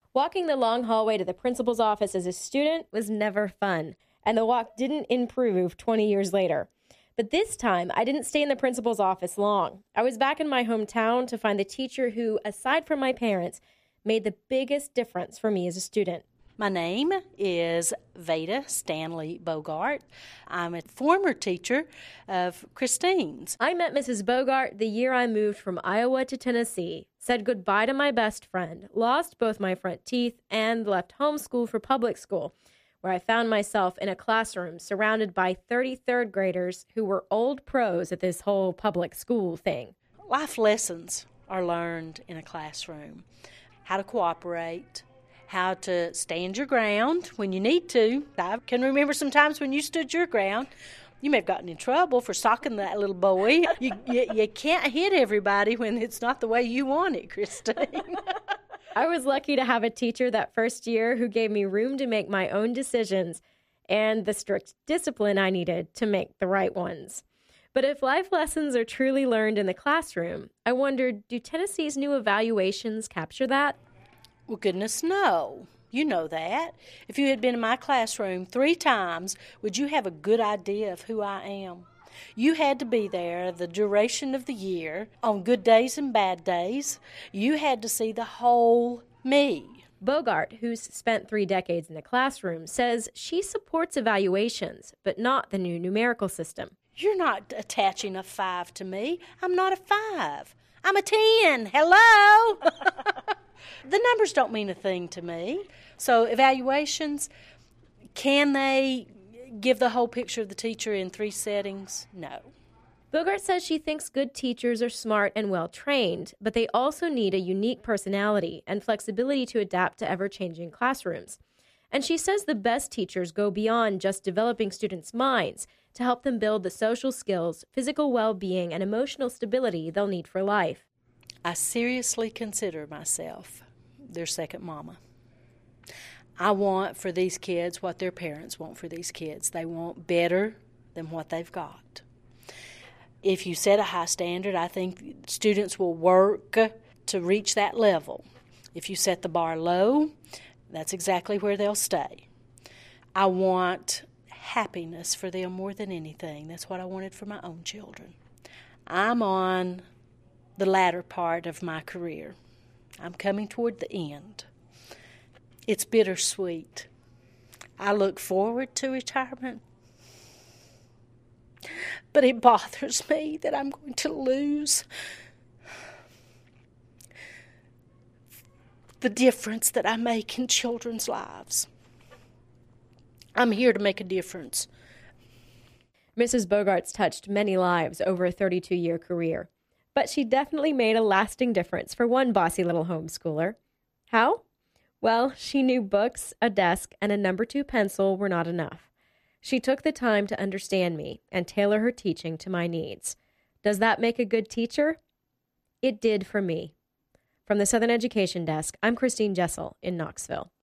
Walking the long hallway to the principal's office as a student was never fun, and the walk didn't improve 20 years later. But this time, I didn't stay in the principal's office long. I was back in my hometown to find the teacher who, aside from my parents, made the biggest difference for me as a student. My name is Veda Stanley Bogart. I'm a former teacher of Christine's. I met Mrs. Bogart the year I moved from Iowa to Tennessee, said goodbye to my best friend, lost both my front teeth, and left homeschool for public school, where I found myself in a classroom surrounded by 33rd graders who were old pros at this whole public school thing. Life lessons are learned in a classroom. How to cooperate, how to stand your ground when you need to. I can remember some times when you stood your ground. You may have gotten in trouble for socking that little boy. You can't hit everybody when it's not the way you want it, Christine. I was lucky to have a teacher that first year who gave me room to make my own decisions and the strict discipline I needed to make the right ones. But if life lessons are truly learned in the classroom, I wondered, do Tennessee's new evaluations capture that? Well, goodness, no. You know that. If you had been in my classroom 3 times, would you have a good idea of who I am? You had to be there the duration of the year, on good days and bad days. You had to see the whole me. Bogart, who's spent 3 decades in the classroom, says she supports evaluations, but not the new numerical system. You're not attaching a 5 to me. I'm not a 5. I'm a 10. Hello? The numbers don't mean a thing to me. So evaluations, can they give the whole picture of the teacher in 3 settings? No. Bogart says she thinks good teachers are smart and well-trained, but they also need a unique personality and flexibility to adapt to ever-changing classrooms. And she says the best teachers go beyond just developing students' minds to help them build the social skills, physical well-being, and emotional stability they'll need for life. I seriously consider myself their second mama. I want for these kids what their parents want for these kids. They want better than what they've got. If you set a high standard, I think students will work to reach that level. If you set the bar low, that's exactly where they'll stay. I want happiness for them more than anything. That's what I wanted for my own children. I'm on the latter part of my career. I'm coming toward the end. It's bittersweet. I look forward to retirement, but it bothers me that I'm going to lose the difference that I make in children's lives. I'm here to make a difference. Mrs. Bogart's touched many lives over a 32-year career, but she definitely made a lasting difference for one bossy little homeschooler. How? Well, she knew books, a desk, and a number 2 pencil were not enough. She took the time to understand me and tailor her teaching to my needs. Does that make a good teacher? It did for me. From the Southern Education Desk, I'm Christine Jessel in Knoxville.